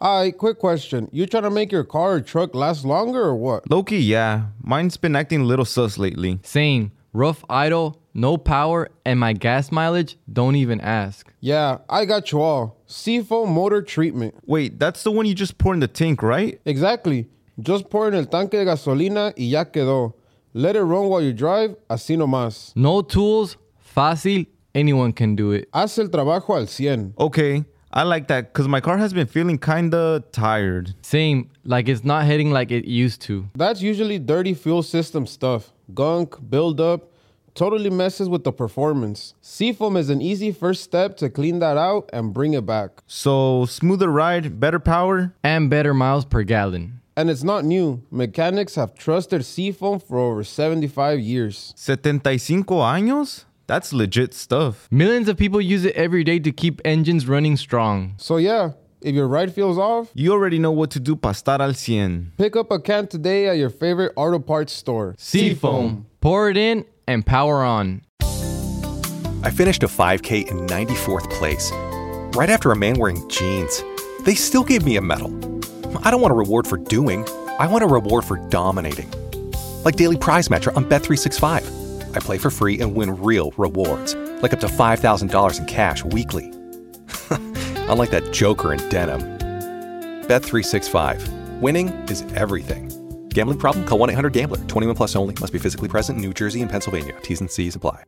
Quick question. You trying to make your car or truck last longer or what? Low-key, yeah. Mine's been acting a little sus lately. Same. Rough idle, no power, and my gas mileage, don't even ask. Yeah, I got you all. Seafoam motor treatment. Wait, that's the one you just pour in the tank, right? Exactly. Just pour in el tanque de gasolina y ya quedó. Let it run while you drive, así nomás. No tools, fácil, anyone can do it. Haz el trabajo al 100. Okay, I like that because my car has been feeling kinda tired. Same, like it's not hitting like it used to. That's usually dirty fuel system stuff. Gunk, buildup, totally messes with the performance. Seafoam is an easy first step to clean that out and bring it back. So, smoother ride, better power? And better miles per gallon. And it's not new. Mechanics have trusted Seafoam for over 75 years. 75 años? That's legit stuff. Millions of people use it every day to keep engines running strong. So yeah, if your ride feels off, You already know what to do para estar al 100. pick up a can today at your favorite auto parts store. Seafoam. Pour it in and power on. I finished a 5K in 94th place, right after a man wearing jeans. They still gave me a medal. I don't want a reward for doing. I want a reward for dominating. Like Daily Prize Match on Bet365. I play for free and win real rewards, like up to $5,000 in cash weekly. Unlike that joker in denim. Bet365. Winning is everything. Gambling problem? Call 1-800-GAMBLER. 21 plus only. Must be physically present in New Jersey and Pennsylvania. T's and C's apply.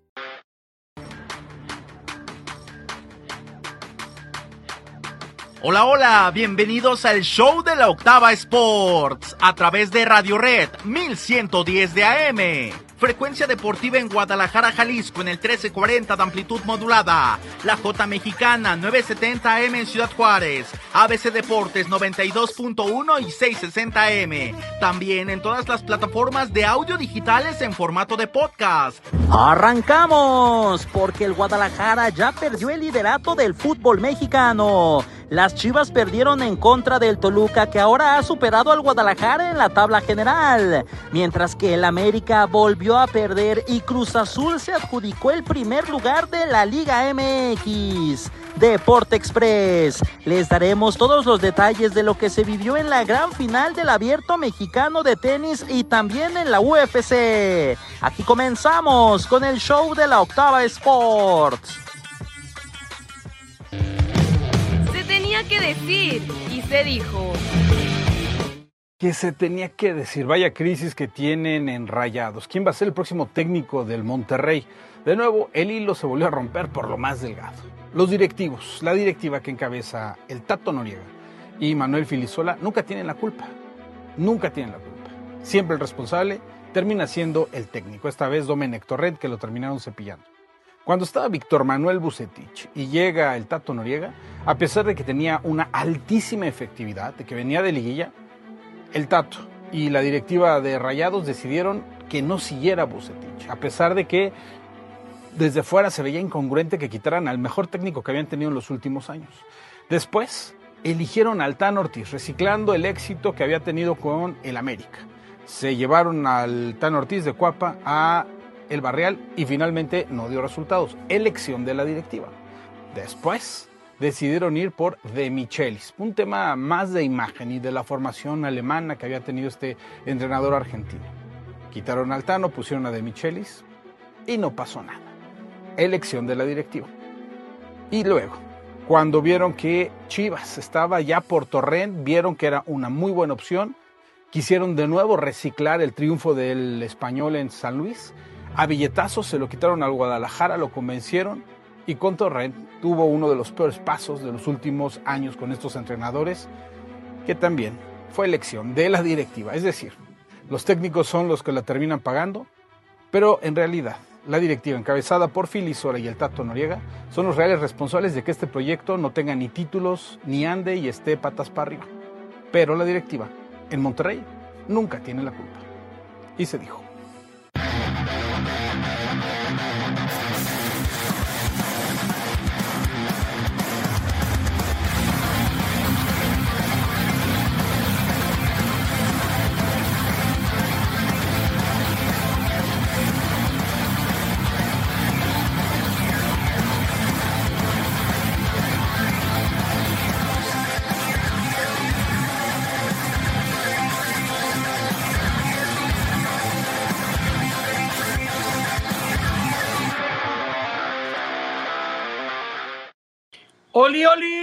Hola, hola, bienvenidos al show de la Octava Sports a través de Radio Red 1110 de AM. Frecuencia deportiva en Guadalajara, Jalisco en el 1340 de amplitud modulada. La J Mexicana 970 AM en Ciudad Juárez. ABC Deportes 92.1 y 660 AM. También en todas las plataformas de audio digitales en formato de podcast. ¡Arrancamos! Porque el Guadalajara ya perdió el liderato del fútbol mexicano. Las Chivas perdieron en contra del Toluca, que ahora ha superado al Guadalajara en la tabla general, mientras que el América volvió a perder y Cruz Azul se adjudicó el primer lugar de la Liga MX. Deporte Express. Les daremos todos los detalles de lo que se vivió en la gran final del Abierto Mexicano de tenis y también en la UFC. Aquí comenzamos con el show de la Octava Sports. Tenía que decir y se dijo. Que se tenía que decir. Vaya crisis que tienen en Rayados. ¿Quién va a ser el próximo técnico del Monterrey? De nuevo, el hilo se volvió a romper por lo más delgado. Los directivos, la directiva que encabeza el Tato Noriega y Manuel Filisola nunca tienen la culpa. Nunca tienen la culpa. Siempre el responsable termina siendo el técnico. Esta vez Domenech Torrent, que lo terminaron cepillando. Cuando estaba Víctor Manuel Vucetich y llega el Tato Noriega, a pesar de que tenía una altísima efectividad, de que venía de liguilla, el Tato y la directiva de Rayados decidieron que no siguiera Vucetich, a pesar de que desde fuera se veía incongruente que quitaran al mejor técnico que habían tenido en los últimos años. Después eligieron al Tan Ortiz, reciclando el éxito que había tenido con el América. Se llevaron al Tan Ortiz de Cuapa a el Barreal y finalmente no dio resultados. Elección de la directiva. Después decidieron ir por De Michelis, un tema más de imagen y de la formación alemana que había tenido este entrenador argentino. Quitaron al Tano, pusieron a De Michelis y no pasó nada. Elección de la directiva. Y luego, cuando vieron que Chivas estaba ya por Torrent, vieron que era una muy buena opción, quisieron de nuevo reciclar el triunfo del Español en San Luis. A billetazos se lo quitaron al Guadalajara, lo convencieron y con Torrent tuvo uno de los peores pasos de los últimos años con estos entrenadores, que también fue elección de la directiva. Es decir, los técnicos son los que la terminan pagando, pero en realidad la directiva encabezada por Filisola y el Tato Noriega son los reales responsables de que este proyecto no tenga ni títulos, ni ande y esté patas para arriba. Pero la directiva en Monterrey nunca tiene la culpa. Y se dijo. ¡Oli, oli!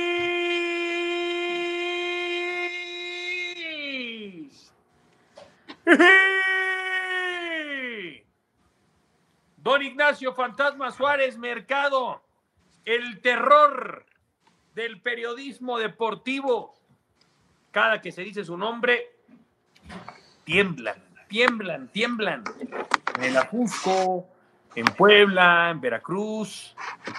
Don Ignacio Fantasma Suárez Mercado, el terror del periodismo deportivo. Cada que se dice su nombre, tiemblan. En el Ajusco, en Puebla, en Veracruz,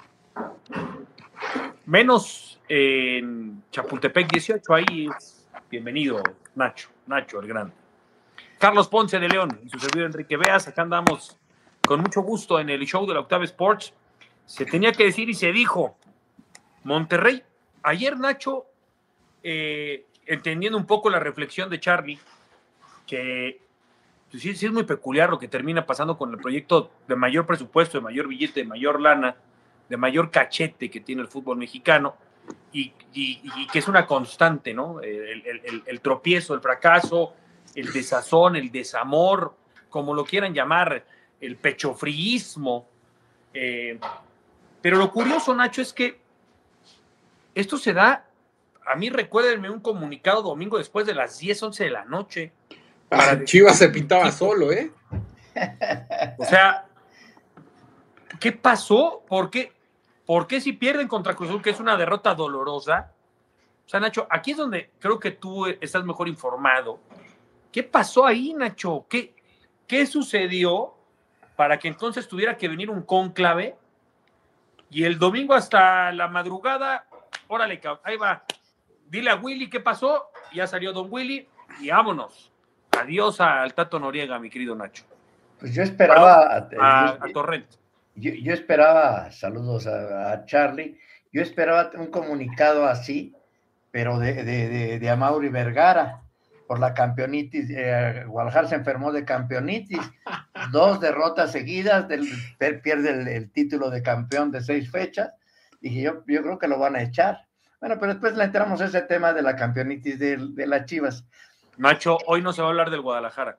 menos en Chapultepec 18, ahí es bienvenido Nacho el grande. Carlos Ponce de León y su servidor Enrique Beas, acá andamos con mucho gusto en el show de la Octava Sports. Se tenía que decir y se dijo. Monterrey, ayer Nacho, entendiendo un poco la reflexión de Charlie, que pues, sí es muy peculiar lo que termina pasando con el proyecto de mayor presupuesto, de mayor billete, de mayor lana, de mayor cachete que tiene el fútbol mexicano, y que es una constante, ¿no? El tropiezo, el fracaso, el desazón, el desamor, como lo quieran llamar, el pechofriismo. Pero lo curioso, Nacho, es que esto se da, a mí recuérdenme un comunicado domingo después de las 10, 11 de la noche. Chivas se pintaba solo, ¿eh? O sea, ¿qué pasó? ¿Por qué si pierden contra Cruz Azul, que es una derrota dolorosa? O sea, Nacho, aquí es donde creo que tú estás mejor informado. ¿Qué pasó ahí, Nacho? ¿Qué sucedió para que entonces tuviera que venir un cónclave y el domingo hasta la madrugada, órale, ahí va, dile a Willy qué pasó, ya salió don Willy y vámonos. Adiós al Tato Noriega, mi querido Nacho. Pues yo esperaba a Torrent. Yo esperaba, saludos a Charlie, yo esperaba un comunicado así, pero de Amaury Vergara, por la campeonitis. Guadalajara se enfermó de campeonitis, 2 derrotas seguidas, pierde el título de campeón de 6 fechas. Dije, yo creo que lo van a echar. Bueno, pero después le entramos a ese tema de la campeonitis de las Chivas. Nacho, hoy no se va a hablar del Guadalajara.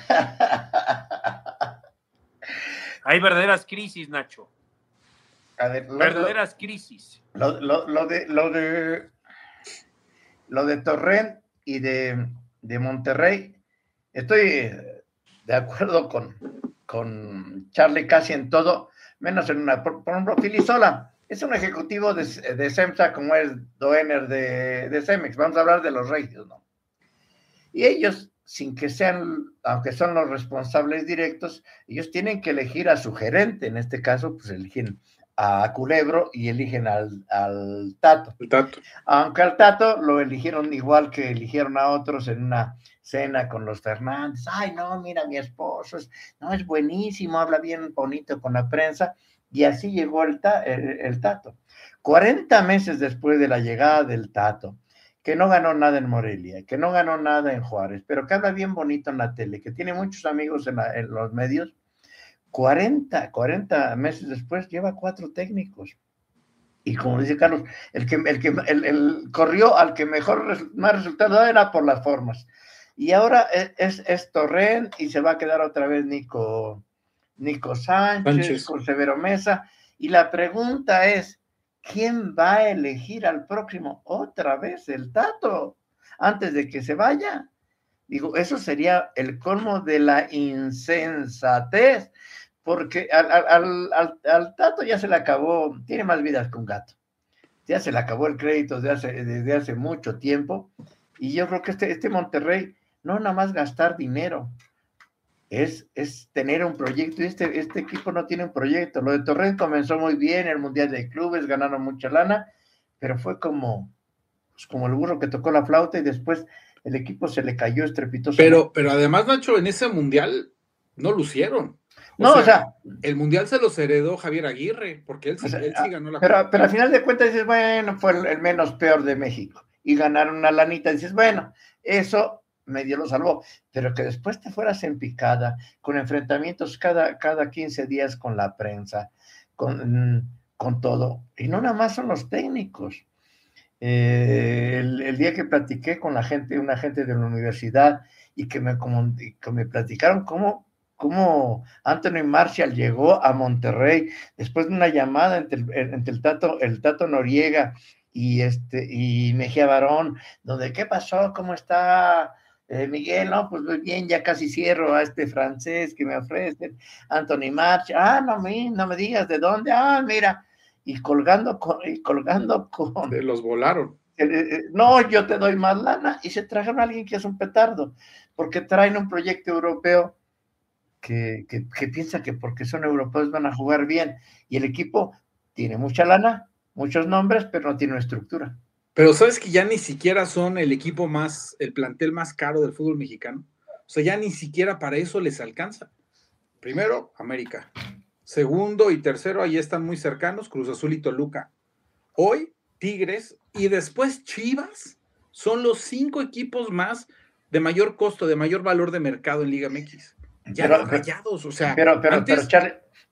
Hay verdaderas crisis, Nacho. A ver, verdaderas crisis. Lo de Torrent y de Monterrey, estoy de acuerdo con Charlie casi en todo, menos en una. Por ejemplo, Filisola es un ejecutivo de SEMSA, como es Doener de Cemex. Vamos a hablar de los Reyes, ¿no? Y ellos, sin que sean, aunque son los responsables directos, ellos tienen que elegir a su gerente. En este caso, pues eligen a Culebro y eligen al Tato. El Tato. Aunque al Tato lo eligieron igual que eligieron a otros en una cena con los Fernández. Ay, no, mira, mi esposo es buenísimo, habla bien bonito con la prensa. Y así llegó el Tato. 40 meses después de la llegada del Tato, que no ganó nada en Morelia, que no ganó nada en Juárez, pero que habla bien bonito en la tele, que tiene muchos amigos en los medios, 40 meses después lleva 4 técnicos. Y como dice Carlos, el corrió al que más resultado era por las formas. Y ahora es Torrent y se va a quedar otra vez Nico Sánchez con Severo Mesa. Y la pregunta es, ¿quién va a elegir al próximo? Otra vez el Tato, antes de que se vaya. Digo, eso sería el colmo de la insensatez, porque al Tato ya se le acabó, tiene más vidas que un gato. Ya se le acabó el crédito desde hace mucho tiempo, y yo creo que este Monterrey no nada más gastar dinero, es tener un proyecto, y este equipo no tiene un proyecto. Lo de Torrent comenzó muy bien, el Mundial de Clubes, ganaron mucha lana, pero fue como el burro que tocó la flauta y después el equipo se le cayó estrepitosamente. Pero además, Nacho, en ese Mundial no lucieron. O sea, el Mundial se los heredó Javier Aguirre, porque él sí ganó la pero al final de cuentas dices, bueno, fue el menos peor de México, y ganaron una lanita, dices, bueno, eso medio lo salvó, pero que después te fueras en picada, con enfrentamientos cada 15 días con la prensa, con todo, y no nada más son los técnicos. El día que platiqué con una gente de la universidad, y que me platicaron cómo Anthony Marshall llegó a Monterrey después de una llamada entre el Tato Noriega y Mejía Barón, donde, ¿qué pasó? ¿Cómo está Miguel? No, pues muy bien, ya casi cierro a este francés que me ofrecen, Anthony March. No me digas de dónde. Mira, y colgando con los volaron. No, yo te doy más lana, y se trajeron a alguien que es un petardo, porque traen un proyecto europeo que piensa que porque son europeos van a jugar bien, y el equipo tiene mucha lana, muchos nombres, pero no tiene una estructura. Pero sabes que ya ni siquiera son el plantel más caro del fútbol mexicano. O sea, ya ni siquiera para eso les alcanza. Primero, América. Segundo y tercero, ahí están muy cercanos, Cruz Azul y Toluca. Hoy, Tigres y después Chivas son los 5 equipos más de mayor costo, de mayor valor de mercado en Liga MX. Ya no Rayados, o sea. Pero Charlie,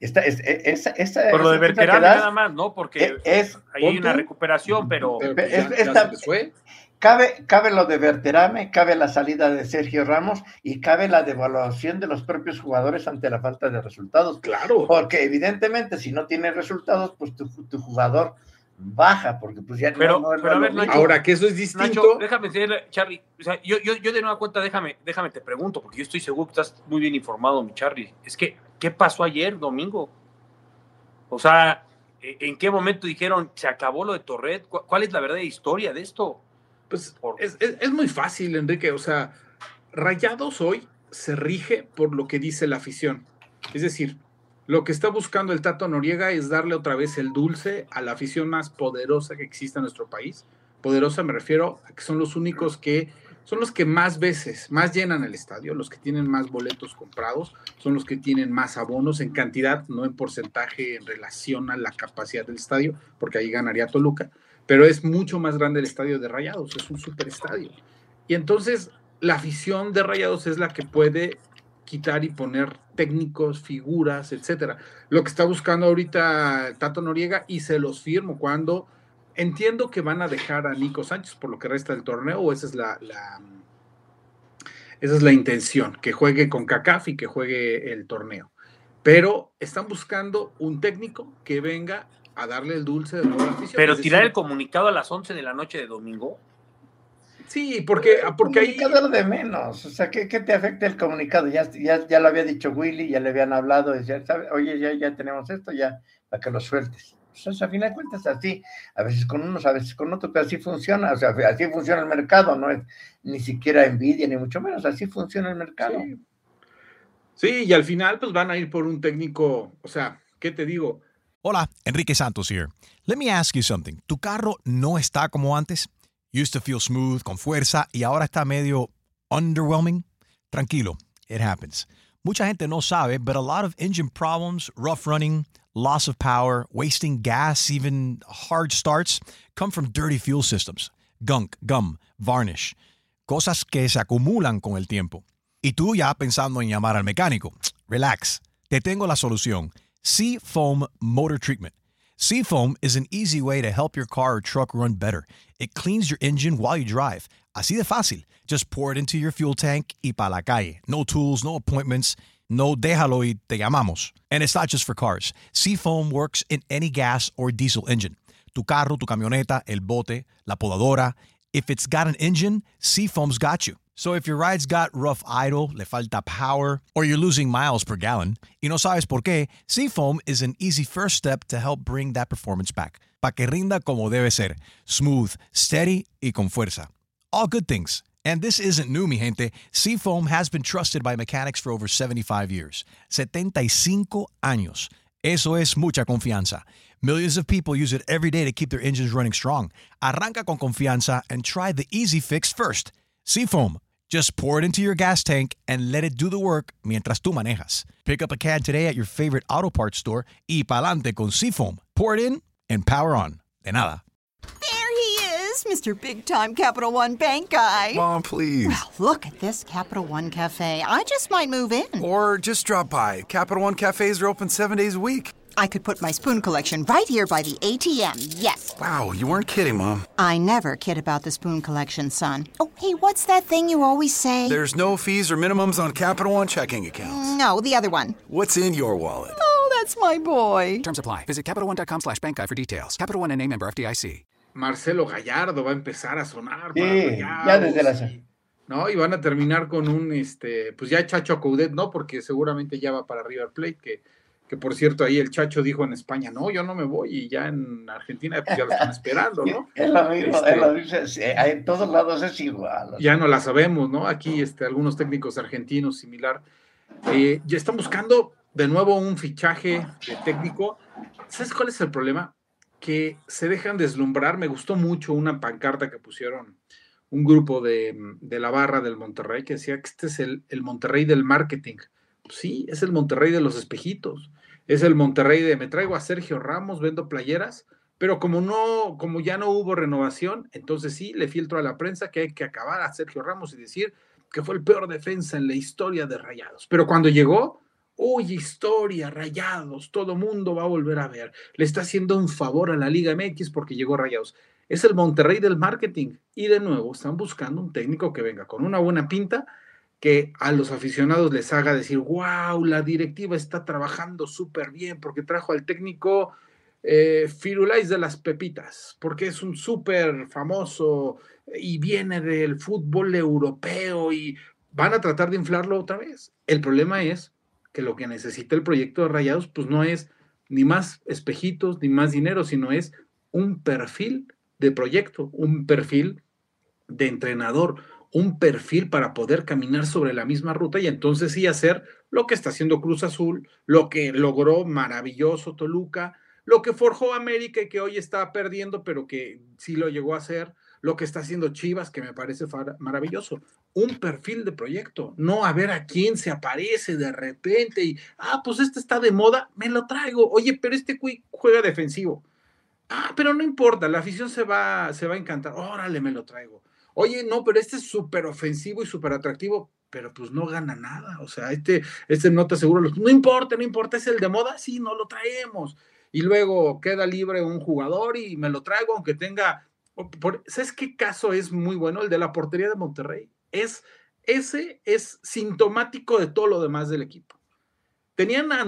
por lo de Berterame nada más, ¿no? Porque hay una recuperación, pero ya se les fue. Cabe lo de Berterame, cabe la salida de Sergio Ramos y cabe la devaluación de los propios jugadores ante la falta de resultados. Claro. Porque evidentemente si no tienes resultados, pues tu jugador baja, porque pues ya pero a ver, Nacho, ahora que eso es distinto. Nacho, déjame decir, Charlie, o sea, yo de nueva cuenta, déjame te pregunto, porque yo estoy seguro que estás muy bien informado, mi Charlie. Es que, ¿qué pasó ayer, domingo? O sea, ¿en qué momento dijeron, se acabó lo de Torret? ¿Cuál es la verdadera historia de esto? Pues es muy fácil, Enrique, o sea, Rayados hoy se rige por lo que dice la afición. Es decir, lo que está buscando el Tato Noriega es darle otra vez el dulce a la afición más poderosa que existe en nuestro país. Poderosa me refiero a que son los únicos que son los que más veces, más llenan el estadio, los que tienen más boletos comprados, son los que tienen más abonos en cantidad, no en porcentaje en relación a la capacidad del estadio, porque ahí ganaría Toluca, pero es mucho más grande el estadio de Rayados, es un superestadio. Y entonces la afición de Rayados es la que puede quitar y poner técnicos, figuras, etcétera. Lo que está buscando ahorita Tato Noriega, y se los firmo, cuando entiendo que van a dejar a Nico Sánchez por lo que resta del torneo, o esa es la intención, que juegue con CACAF y que juegue el torneo. Pero están buscando un técnico que venga a darle el dulce de nuevo a la afición. Pero tirar el comunicado a las 11 de la noche de domingo. Sí, porque ahí... comunicado de menos, o sea, ¿qué te afecta el comunicado? Ya lo había dicho Willy, ya le habían hablado, decía, oye, ya tenemos esto, ya, para que lo sueltes. Pues, a fin de cuentas, así, a veces con unos, a veces con otros, pero así funciona, o sea, así funciona el mercado, no es ni siquiera envidia, ni mucho menos, así funciona el mercado. Sí, y al final, pues van a ir por un técnico, o sea, ¿qué te digo? Hola, Enrique Santos here. Let me ask you something. ¿Tu carro no está como antes? Used to feel smooth, con fuerza, y ahora está medio underwhelming? Tranquilo, it happens. Mucha gente no sabe, but a lot of engine problems, rough running, loss of power, wasting gas, even hard starts, come from dirty fuel systems. Gunk, gum, varnish. Cosas que se acumulan con el tiempo. Y tú ya pensando en llamar al mecánico. Relax, te tengo la solución. Seafoam Motor Treatment. Seafoam is an easy way to help your car or truck run better. It cleans your engine while you drive. Así de fácil. Just pour it into your fuel tank y pa' la calle. No tools, no appointments. No déjalo y te llamamos. And it's not just for cars. Seafoam works in any gas or diesel engine. Tu carro, tu camioneta, el bote, la podadora. If it's got an engine, Seafoam's got you. So if your ride's got rough idle, le falta power, or you're losing miles per gallon, y no sabes por qué, Seafoam is an easy first step to help bring that performance back. Pa' que rinda como debe ser. Smooth, steady, y con fuerza. All good things. And this isn't new, mi gente. Seafoam has been trusted by mechanics for over 75 years. 75 años. Eso es mucha confianza. Millions of people use it every day to keep their engines running strong. Arranca con confianza and try the easy fix first. Seafoam. Just pour it into your gas tank and let it do the work mientras tú manejas. Pick up a can today at your favorite auto parts store y pa'lante con Seafoam. Pour it in and power on. De nada. Mr. Big-Time Capital One Bank guy. Mom, please. Well, look at this Capital One Cafe. I just might move in. Or just drop by. Capital One Cafes are open 7 days a week. I could put my spoon collection right here by the ATM, yes. Wow, you weren't kidding, Mom. I never kid about the spoon collection, son. Oh, hey, what's that thing you always say? There's no fees or minimums on Capital One checking accounts. No, the other one. What's in your wallet? Oh, that's my boy. Terms apply. Visit CapitalOne.com/bankguy for details. Capital One and a member FDIC. Marcelo Gallardo va a empezar a sonar Sí, para ya Rayados, desde ¿no? Y van a terminar con un, pues ya Chacho Coudet, ¿no? Porque seguramente ya va para River Plate, que por cierto ahí el Chacho dijo en España, no, yo no me voy, y ya en Argentina pues ya lo están esperando, ¿no? Es lo mismo, él lo dice, en todos lados es igual. Ya no la sabemos, ¿no? Aquí algunos técnicos argentinos similar. Ya están buscando de nuevo un fichaje de técnico. ¿Sabes cuál es el problema? Que se dejan deslumbrar. Me gustó mucho una pancarta que pusieron un grupo de la barra del Monterrey que decía que este es el Monterrey del marketing. Pues sí, es el Monterrey de los espejitos. Es el Monterrey de me traigo a Sergio Ramos, vendo playeras, pero como ya no hubo renovación, entonces sí, le filtro a la prensa que hay que acabar a Sergio Ramos y decir que fue el peor defensa en la historia de Rayados. Pero cuando llegó, uy, historia, Rayados, todo mundo va a volver a ver. Le está haciendo un favor a la Liga MX porque llegó Rayados. Es el Monterrey del marketing. Y de nuevo, están buscando un técnico que venga con una buena pinta, que a los aficionados les haga decir, wow, la directiva está trabajando súper bien porque trajo al técnico Firulais de las Pepitas, porque es un súper famoso y viene del fútbol europeo y van a tratar de inflarlo otra vez. El problema es que lo que necesita el proyecto de Rayados pues no es ni más espejitos ni más dinero, sino es un perfil de proyecto, un perfil de entrenador, un perfil para poder caminar sobre la misma ruta y entonces sí hacer lo que está haciendo Cruz Azul, lo que logró maravilloso Toluca, lo que forjó América y que hoy está perdiendo, pero que sí lo llegó a hacer, lo que está haciendo Chivas, que me parece maravilloso. Un perfil de proyecto, no a ver a quién se aparece de repente y, pues este está de moda, me lo traigo. Oye, pero este juega defensivo. Pero no importa, la afición se va a encantar. Órale, me lo traigo. Oye, no, pero este es súper ofensivo y súper atractivo, pero pues no gana nada. O sea, este no te aseguro. No importa, es el de moda, sí, no lo traemos. Y luego queda libre un jugador y me lo traigo, aunque tenga. ¿Sabes qué caso es muy bueno? El de la portería de Monterrey. Ese es sintomático de todo lo demás del equipo. Tenían a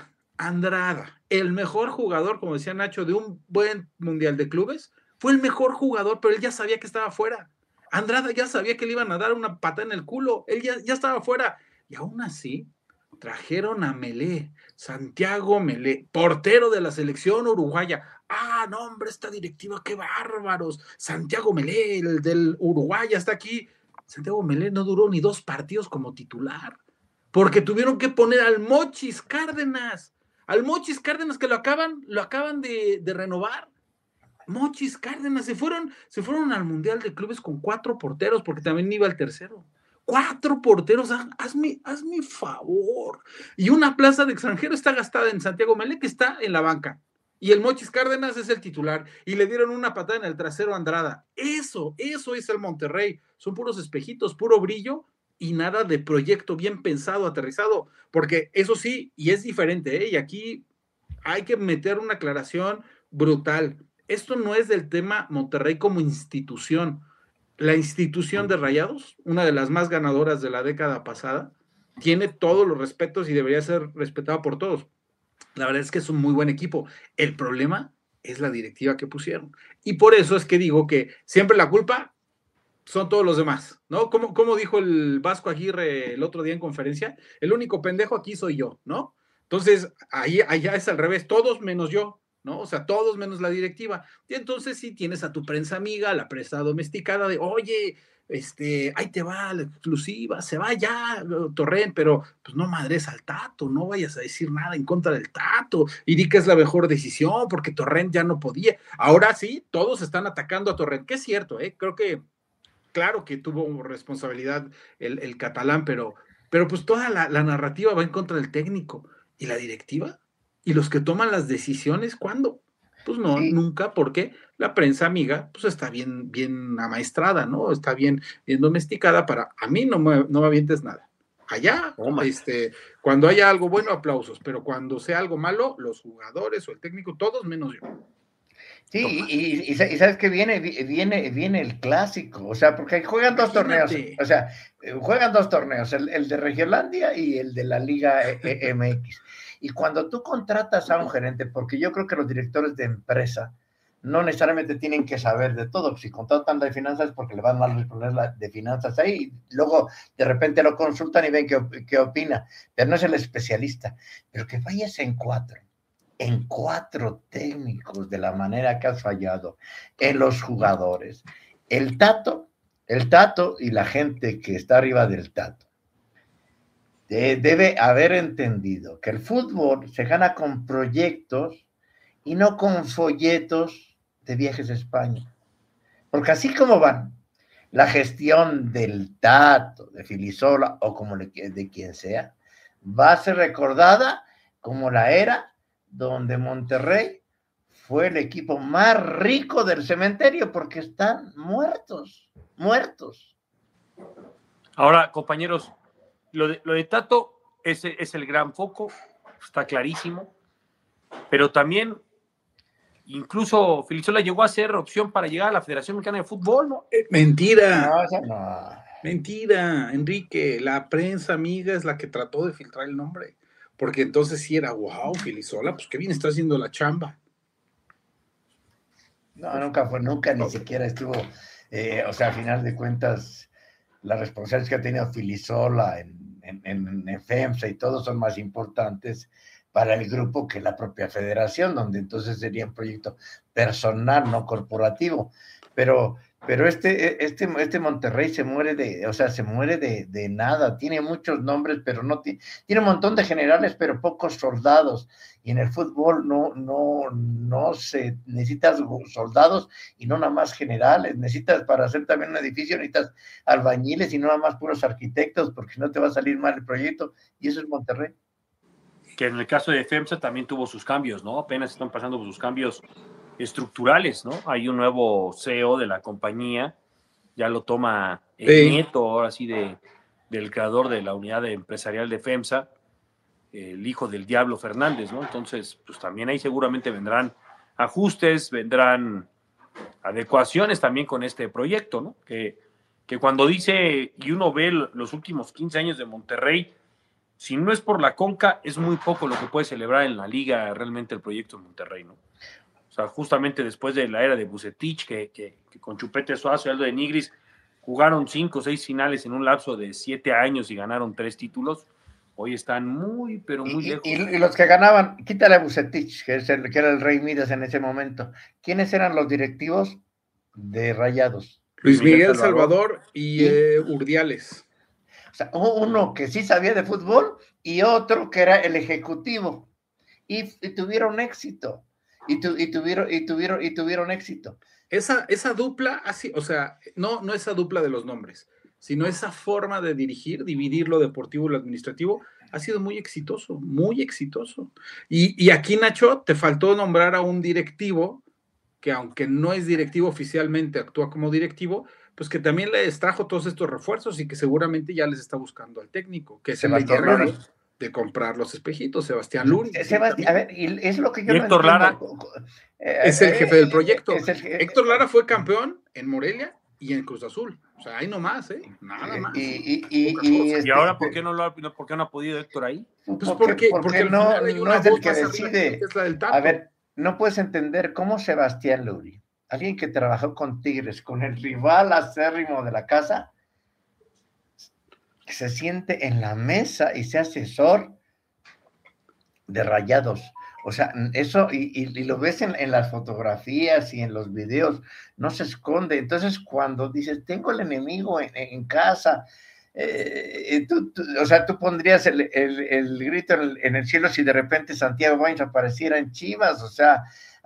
Andrada, el mejor jugador, como decía Nacho, de un buen mundial de clubes, fue el mejor jugador, pero él ya sabía que estaba fuera. Andrada ya sabía que le iban a dar una pata en el culo, él ya estaba fuera. Y aún así, trajeron a Melé, Santiago Melé, portero de la selección uruguaya. No, hombre, esta directiva, qué bárbaros. Santiago Melé, el del Uruguay, está aquí. Santiago Melé no duró ni 2 partidos como titular, porque tuvieron que poner al Mochis Cárdenas que lo acaban de renovar. Mochis Cárdenas, se fueron al Mundial de Clubes con 4 porteros, porque también iba el tercero. 4 porteros, hazme favor. Y una plaza de extranjero está gastada en Santiago Melé, que está en la banca. Y el Mochis Cárdenas es el titular. Y le dieron una patada en el trasero a Andrada. Eso es el Monterrey. Son puros espejitos, puro brillo y nada de proyecto bien pensado, aterrizado. Porque eso sí, y es diferente, y aquí hay que meter una aclaración brutal. Esto no es del tema Monterrey como institución. La institución de Rayados, una de las más ganadoras de la década pasada, tiene todos los respetos y debería ser respetada por todos. La verdad es que es un muy buen equipo. El problema es la directiva que pusieron. Y por eso es que digo que siempre la culpa son todos los demás, ¿no? Como dijo el Vasco Aguirre el otro día en conferencia, el único pendejo aquí soy yo, ¿no? Entonces, allá es al revés, todos menos yo, ¿no? O sea, todos menos la directiva. Y entonces sí tienes a tu prensa amiga, la prensa domesticada de, oye, ahí te va la exclusiva, se va ya Torrent, pero pues no madres al Tato, no vayas a decir nada en contra del Tato y di que es la mejor decisión porque Torrent ya no podía. Ahora sí, todos están atacando a Torrent, que es cierto, creo que claro que tuvo responsabilidad el catalán, pero pues toda la narrativa va en contra del técnico y la directiva y los que toman las decisiones, ¿cuándo? Pues no, sí. Nunca, porque la prensa amiga pues está bien amaestrada, ¿no? Está bien domesticada para, a mí no me avientes nada. Allá, cuando haya algo bueno, aplausos, pero cuando sea algo malo, los jugadores o el técnico, todos menos yo. Sí, y sabes que viene el clásico, o sea, porque juegan 2 torneos, o sea, juegan 2 torneos, el de Regiolandia y el de la Liga MX. Y cuando tú contratas a un gerente, porque yo creo que los directores de empresa no necesariamente tienen que saber de todo. Si contratan de finanzas, porque le van a responder de finanzas ahí, y luego de repente lo consultan y ven qué opina, pero no es el especialista. Pero que falles en cuatro técnicos de la manera que has fallado, en los jugadores, el Tato y la gente que está arriba del Tato, debe haber entendido que el fútbol se gana con proyectos y no con folletos de viajes a España. Porque así como van, la gestión del Tato, de Filisola o de quien sea, va a ser recordada como la era donde Monterrey fue el equipo más rico del cementerio, porque están muertos. Ahora, compañeros, lo de Tato es el gran foco, está clarísimo, pero también incluso Filisola llegó a ser opción para llegar a la Federación Mexicana de Fútbol, ¿no? Mentira. No. Mentira, Enrique. La prensa amiga es la que trató de filtrar el nombre. Porque entonces sí era, wow, Filisola, pues qué bien está haciendo la chamba. No, nunca ni siquiera estuvo, o sea, a final de cuentas, las responsabilidades que ha tenido Filisola en FEMSA y todo son más importantes para el grupo que la propia federación, donde entonces sería un proyecto personal, no corporativo. Pero este Monterrey se muere de nada. Tiene muchos nombres, pero no tiene un montón de generales, pero pocos soldados. Y en el fútbol no se necesitas soldados y no nada más generales. Necesitas, para hacer también un edificio, necesitas albañiles y no nada más puros arquitectos, porque no te va a salir mal el proyecto. Y eso es Monterrey. Que en el caso de FEMSA también tuvo sus cambios, ¿no? Apenas están pasando por sus cambios estructurales, ¿no? Hay un nuevo CEO de la compañía, ya lo toma el nieto, ahora sí, del creador de la unidad empresarial de FEMSA, el hijo del Diablo Fernández, ¿no? Entonces, pues también ahí seguramente vendrán ajustes, vendrán adecuaciones también con este proyecto, ¿no? Que cuando dice, y uno ve los últimos 15 años de Monterrey, si no es por la Conca, es muy poco lo que puede celebrar en la liga realmente el proyecto de Monterrey, ¿no? O sea, justamente después de la era de Bucetich, que con Chupete Suazo y Aldo de Nigris jugaron 5 o 6 finales en un lapso de 7 años y ganaron 3 títulos, hoy están muy, pero muy lejos. Y los que ganaban, quítale a Bucetich, que era el Rey Midas en ese momento. ¿Quiénes eran los directivos de Rayados? Luis Miguel Salvador y Urdiales. O sea, uno que sí sabía de fútbol y otro que era el ejecutivo. Y tuvieron éxito. Y tuvieron éxito. Esa dupla, así, o sea, no esa dupla de los nombres, sino esa forma de dividir lo deportivo y lo administrativo, ha sido muy exitoso, muy exitoso. Y aquí, Nacho, te faltó nombrar a un directivo que, aunque no es directivo oficialmente, actúa como directivo, pues que también les trajo todos estos refuerzos y que seguramente ya les está buscando al técnico, que es el encargado de comprar los espejitos, Sebastián Luna. A ver, y es lo que yo Héctor Lara es el jefe del proyecto. Héctor Lara fue campeón campeón en Morelia y en Cruz Azul. O sea, ahí nomás, nada más. Y ahora, ¿por qué no ha podido Héctor ahí? Pues porque no es el que decide. A ver, no puedes entender cómo Sebastián Luri, alguien que trabajó con Tigres, con el rival acérrimo de la casa, se siente en la mesa y sea asesor de Rayados. O sea, eso, y lo ves en las fotografías y en los videos, no se esconde. Entonces, cuando dices, tengo el enemigo en casa, tú pondrías el grito en el cielo si de repente Santiago Baños apareciera en Chivas, o sea,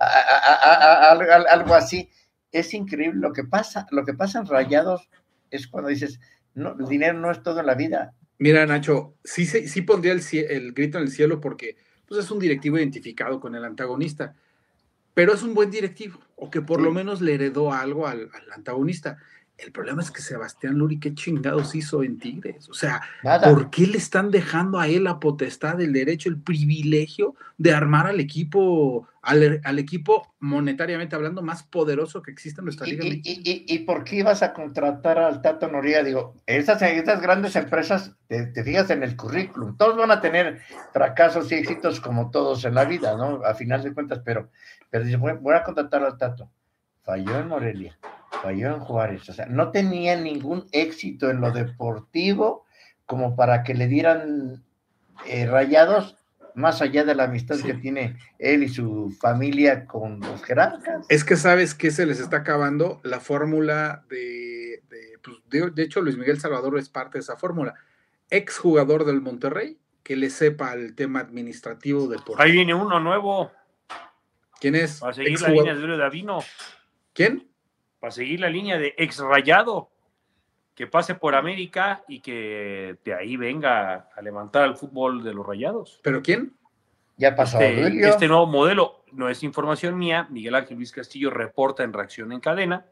algo así. Es increíble lo que pasa en Rayados. Es cuando dices, no, el dinero no es todo en la vida. Mira, Nacho, sí pondría el grito en el cielo porque pues, es un directivo identificado con el antagonista, pero es un buen directivo, o que por lo menos le heredó algo al antagonista. El problema es que Sebastián Luri, ¿qué chingados hizo en Tigres? O sea, Nada. ¿por qué le están dejando a él la potestad, el derecho, el privilegio de armar al equipo monetariamente hablando más poderoso que existe en nuestra liga? ¿Y por qué ibas a contratar al Tato Noriega? Digo, esas grandes empresas, te fijas en el currículum, todos van a tener fracasos y éxitos como todos en la vida, ¿no? A final de cuentas, pero dice, voy a contratar al Tato. Falló en Morelia, falló en Juárez, o sea, no tenía ningún éxito en lo deportivo como para que le dieran Rayados, más allá de la amistad que tiene él y su familia con los jerarcas. Es que sabes que se les está acabando la fórmula de hecho Luis Miguel Salvador es parte de esa fórmula, exjugador del Monterrey, que le sepa el tema administrativo deportivo. Ahí viene uno nuevo. ¿Quién es? Para seguir la línea de Davino. ¿Quién? Para seguir la línea de ex Rayado, que pase por América y que de ahí venga a levantar el fútbol de los Rayados. ¿Pero quién? Ya pasó. Este nuevo modelo no es información mía. Miguel Ángel Luis Castillo reporta en Reacción en Cadena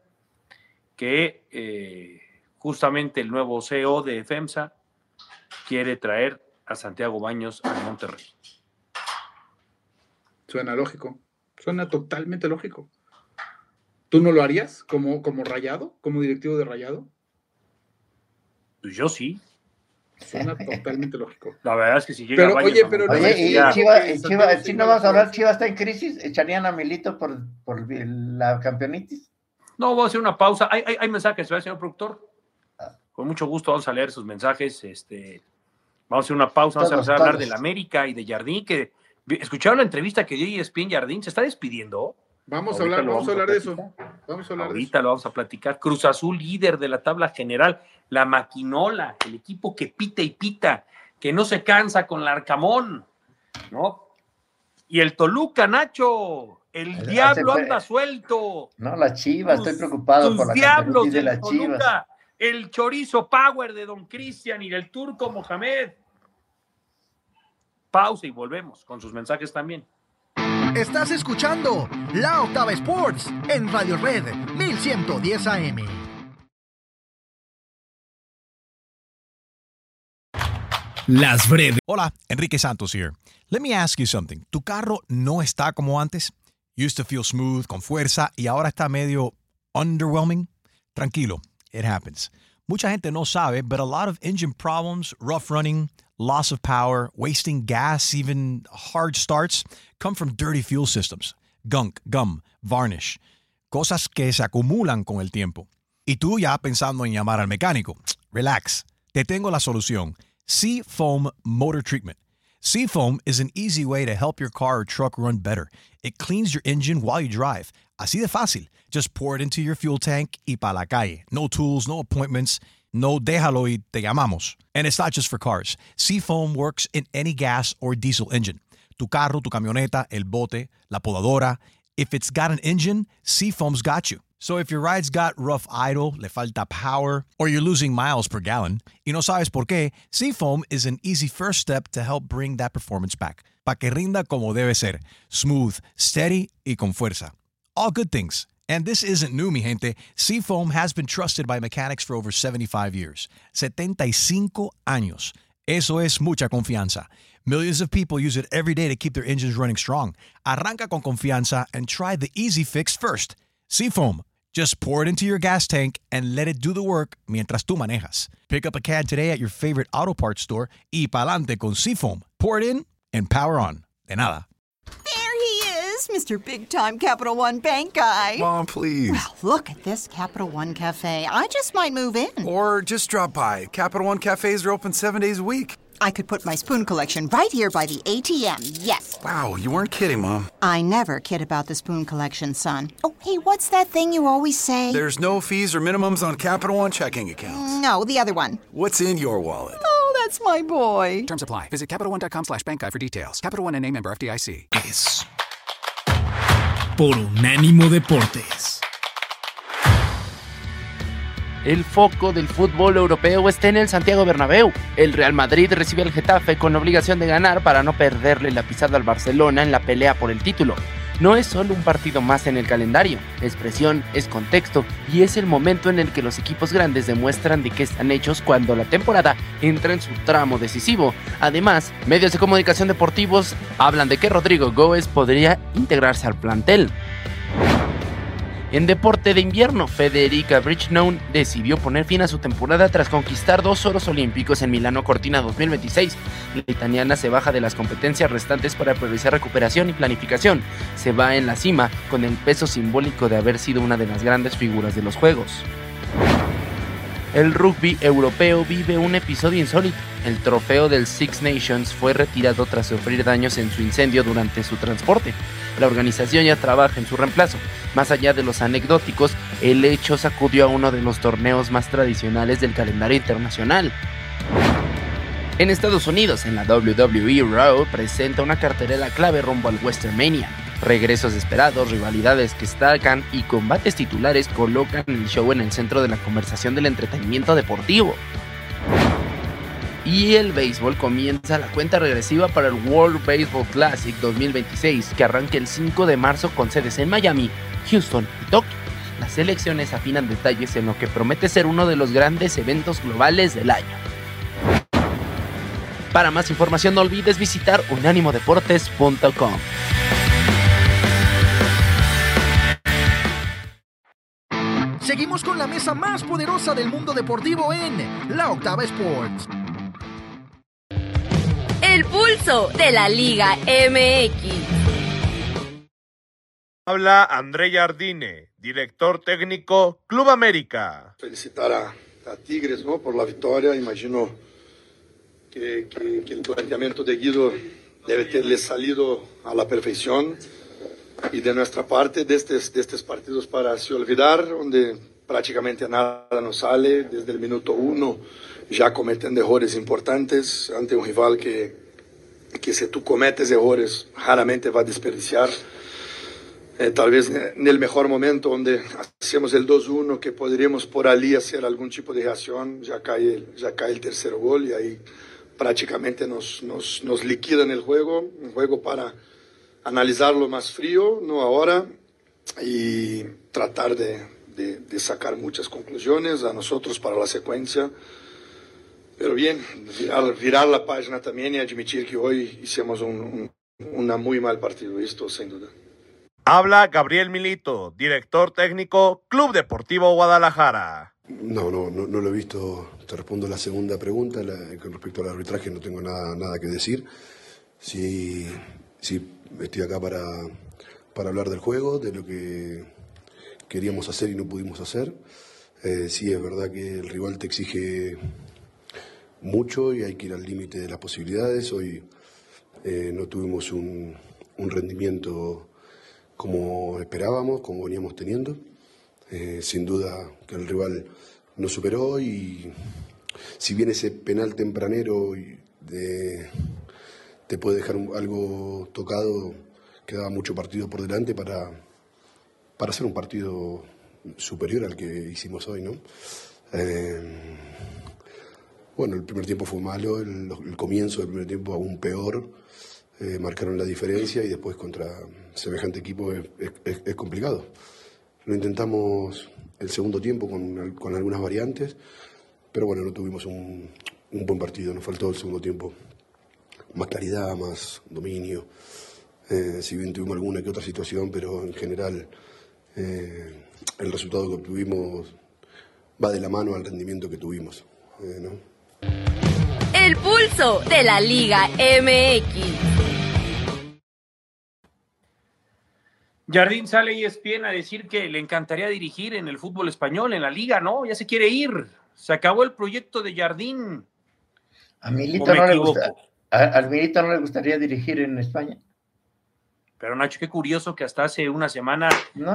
que justamente el nuevo CEO de FEMSA quiere traer a Santiago Baños al Monterrey. Suena lógico. Suena totalmente lógico. ¿Tú no lo harías como Rayado, como directivo de Rayado? Pues yo sí. Suena totalmente lógico. La verdad es que si llega Oye, y Chivas, si no vamos a hablar, Chivas está en crisis, ¿echarían a Milito por la campeonitis? No, voy a hacer una pausa. Hay mensajes, ¿verdad, señor productor? Con mucho gusto vamos a leer sus mensajes. Vamos a hacer una pausa, vamos a empezar a hablar del América y de Jardín, que escucharon la entrevista que dio ESPN. Jardín se está despidiendo. Vamos a hablar de eso. Ahorita lo vamos a platicar. Cruz Azul, líder de la tabla general. La Maquinola, el equipo que pita y pita, que no se cansa con el Arcamón, ¿no? Y el Toluca, Nacho, el diablo anda suelto. No, la Chivas, estoy preocupado por la diablos de la Toluca, Chivas. El chorizo power de Don Cristian y del Turco Mohamed. Pausa y volvemos con sus mensajes también. Estás escuchando La Octava Sports en Radio Red 1110 AM. Las breves. Hola, Enrique Santos here. Let me ask you something. ¿Tu carro no está como antes? Used to feel smooth, con fuerza, y ahora está medio underwhelming? Tranquilo, it happens. Mucha gente no sabe, but a lot of engine problems, rough running, loss of power, wasting gas, even hard starts, come from dirty fuel systems. Gunk, gum, varnish. Cosas que se acumulan con el tiempo. Y tú ya pensando en llamar al mecánico. Relax, te tengo la solución. Seafoam Motor Treatment. Seafoam is an easy way to help your car or truck run better. It cleans your engine while you drive. Así de fácil. Just pour it into your fuel tank y pa' la calle. No tools, no appointments. No déjalo y te llamamos. And it's not just for cars. Seafoam works in any gas or diesel engine. Tu carro, tu camioneta, el bote, la podadora. If it's got an engine, Seafoam's got you. So if your ride's got rough idle, le falta power, or you're losing miles per gallon, y no sabes por qué, Seafoam is an easy first step to help bring that performance back. Pa' que rinda como debe ser. Smooth, steady y con fuerza. All good things. And this isn't new, mi gente. Seafoam has been trusted by mechanics for over 75 years. 75 años. Eso es mucha confianza. Millions of people use it every day to keep their engines running strong. Arranca con confianza and try the easy fix first. Seafoam. Just pour it into your gas tank and let it do the work mientras tú manejas. Pick up a can today at your favorite auto parts store y pa'lante con Seafoam. Pour it in and power on. De nada. There he is, Mr. Big-Time Capital One Bank guy. Mom, please. Well, look at this Capital One Cafe. I just might move in. Or just drop by. Capital One cafes are open 7 days a week. I could put my spoon collection right here by the ATM, yes. Wow, you weren't kidding, Mom. I never kid about the spoon collection, son. Oh, hey, what's that thing you always say? There's no fees or minimums on Capital One checking accounts. No, the other one. What's in your wallet? Oh, that's my boy. Terms apply. Visit CapitalOne.com/bankguide for details. Capital One N.A. member FDIC. Es por Unánimo Deportes. El foco del fútbol europeo está en el Santiago Bernabéu. El Real Madrid recibe al Getafe con obligación de ganar para no perderle la pisada al Barcelona en la pelea por el título. no es solo un partido más en el calendario, es presión, es contexto y es el momento en el que los equipos grandes demuestran de qué están hechos cuando la temporada entra en su tramo decisivo. Además, medios de comunicación deportivos hablan de que Rodrigo Góez podría integrarse al plantel. En deporte de invierno, Federica Brignone decidió poner fin a su temporada tras conquistar 2 oros olímpicos en Milano Cortina 2026. La italiana se baja de las competencias restantes para priorizar recuperación y planificación. Se va en la cima con el peso simbólico de haber sido una de las grandes figuras de los Juegos. El rugby europeo vive un episodio insólito. El trofeo del Six Nations fue retirado tras sufrir daños en su incendio durante su transporte. La organización ya trabaja en su reemplazo. Más allá de los anecdóticos, el hecho sacudió a uno de los torneos más tradicionales del calendario internacional. En Estados Unidos, en la WWE Raw presenta una cartelera clave rumbo al WrestleMania. Regresos esperados, rivalidades que destacan y combates titulares colocan el show en el centro de la conversación del entretenimiento deportivo. Y el béisbol comienza la cuenta regresiva para el World Baseball Classic 2026, que arranca el 5 de marzo con sedes en Miami, Houston y Tokio. Las selecciones afinan detalles en lo que promete ser uno de los grandes eventos globales del año. Para más información no olvides visitar unanimodeportes.com. Seguimos con la mesa más poderosa del mundo deportivo en La Octava Sports. El pulso de la Liga MX. Habla André Jardine, director técnico Club América. Felicitar a Tigres, ¿no?, por la victoria. Imagino que el planteamiento de Guido debe tenerle salido a la perfección. Y de nuestra parte, de estos partidos para se olvidar, donde prácticamente nada nos sale, desde el minuto 1, ya cometiendo errores importantes ante un rival que si tú cometes errores, raramente va a desperdiciar. Tal vez en el mejor momento, donde hacemos el 2-1, que podríamos por allí hacer algún tipo de reacción, ya cae el tercer gol y ahí prácticamente nos liquidan el juego, un juego para analizarlo más frío, no ahora, y tratar de sacar muchas conclusiones a nosotros para la secuencia. Pero bien, virar la página también y admitir que hoy hicimos un muy mal partido, esto sin duda. Habla Gabriel Milito, director técnico Club Deportivo Guadalajara. No lo he visto. Te respondo la segunda pregunta, con respecto al arbitraje no tengo nada que decir. Sí, estoy acá para hablar del juego, de lo que queríamos hacer y no pudimos hacer. Sí, es verdad que el rival te exige mucho y hay que ir al límite de las posibilidades. Hoy no tuvimos un rendimiento como esperábamos, como veníamos teniendo. Sin duda que el rival nos superó y si bien ese penal tempranero te puede dejar algo tocado, quedaba mucho partido por delante para hacer un partido superior al que hicimos hoy, ¿no? Bueno, el primer tiempo fue malo, el comienzo del primer tiempo aún peor, marcaron la diferencia y después contra semejante equipo es complicado. Lo intentamos el segundo tiempo con algunas variantes, pero bueno, no tuvimos un buen partido, nos faltó el segundo tiempo más claridad, más dominio. Si bien tuvimos alguna que otra situación, pero en general el resultado que obtuvimos va de la mano al rendimiento que tuvimos, ¿no? El pulso de la Liga MX. Jardín sale y ESPN a decir que le encantaría dirigir en el fútbol español, en la liga, ¿no? Ya se quiere ir. Se acabó el proyecto de Jardín. A Milito no le gusta. ¿Al Milito no le gustaría dirigir en España? Pero Nacho, qué curioso que hasta hace una semana nada